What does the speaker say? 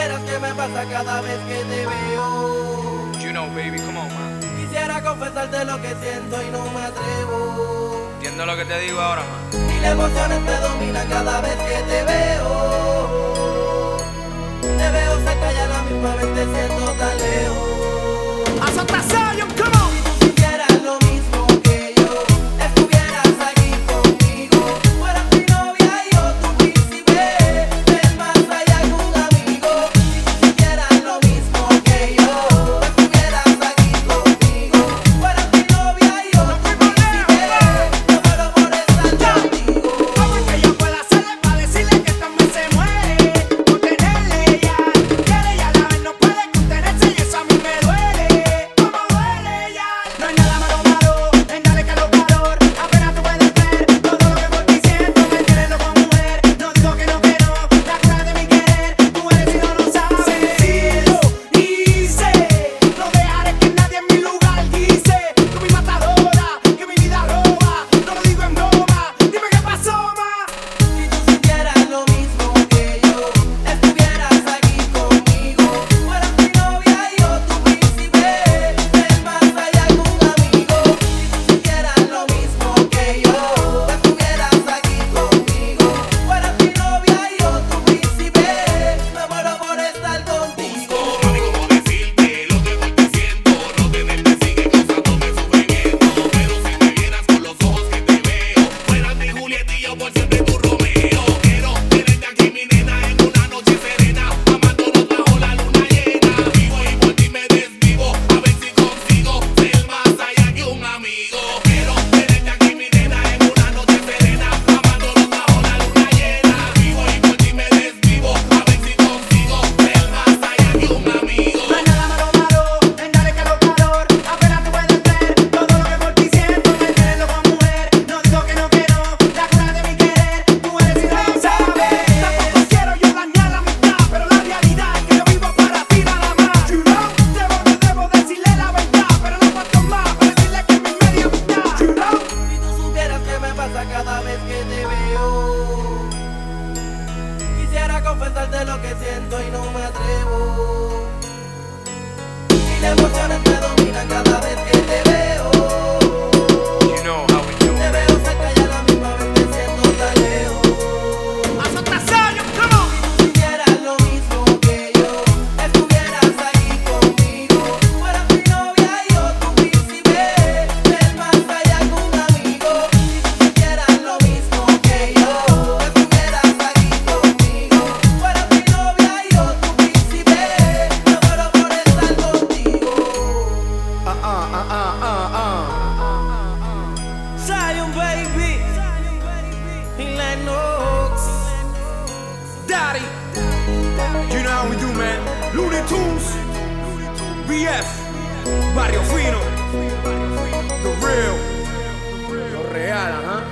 supieras qué me pasa cada vez que te veo. You know, baby, come on, man. Quisiera confesarte lo que siento y no me atrevo. Entiendo lo que te digo ahora, man. Y la emoción te domina cada vez que te veo. Te veo cerca y a la misma vez te siento tan lejos. Azota Zion, come on. Si tú supieras lo mismo que yo, estuvieras aquí conmigo. Fueras mi novia y yo tu príncipe, ser más allá que un amigo. Si tú supieras lo mismo que yo, estuvieras aquí conmigo. Fueras mi novia y yo tu príncipe, me muero por estar contigo. ¿Cómo es que yo puedo hacerle para decirle que también se muere? Por tenerle ya, quiere ya la vez no puede contenerse y eso a mí me duele. ¿Cómo duele ya? No hay nada malo en darle calor. Apenas tú puedes ver todo lo que voy diciendo. Me tienes loco, mujer. No digo que no, la cura de mi querer. Tú eres y no lo sabes. Sencillo, hice. No dejaré que nadie en mi lugar dice. Tú mi matadora, que mi vida roba. No lo digo en broma. Dime qué pasó, ma. Si tú supieras lo mismo que yo, estuvieras aquí conmigo. Fueras mi novia y yo tu príncipe, ser más allá que un amigo. Si tú supieras lo mismo que yo, estuvieras aquí conmigo. Fueras mi novia y yo tu príncipe, me muero por estar contigo. Mami, ¿cómo decirte lo que hoy te siento? No tenerte sigue causándome sufrimiento. Pero si me vieras con los ojos que te veo, fueras mi Julieta y yo por siempre tu Romeo. Quiero tenerte aquí, mi nena, en una noche serena, amándonos bajo la luna llena. Vivo y por ti me desvivo, a ver si consigo ser más allá que un amigo. Quiero tenerte aquí, mi nena, en una noche serena, amándonos bajo la luna llena. Vivo y por ti me desvivo, a ver si consigo ser más allá que un amigo. No hay nada malo en darle calor. Apenas tú puedes ver todo lo que voy diciendo. Me tienes loco, mujer. No digo que no, la cura de mi querer. Tú eres y no lo sabes. Tampoco quiero yo dañar la amistad, pero la realidad es que yo vivo para ti nada más. You know, debo decirle la verdad, pero no falto más para decirle que es mi media amistad. You know. Si tú supieras qué me pasa cada vez que te veo, quisiera confesarte lo que siento y no me atrevo. Y la emoción te domina cada vez que te veo. You know how we do. Te veo cerca y a la misma vez te siento tan lejos. Azota Zion, come on. Si tú supieras lo mismo que yo, estuvieras aquí conmigo. Fueras mi novia y yo tu príncipe, ser más allá que un amigo. Si tú supieras lo mismo que yo, estuvieras aquí conmigo. Fueras mi novia y yo tu príncipe, me muero por estar contigo. Zion, baby. Y Lennox. Daddy. You know how we do, man. Looney Tunes. BF. Barrio Fino. The real. Lo real, ajá.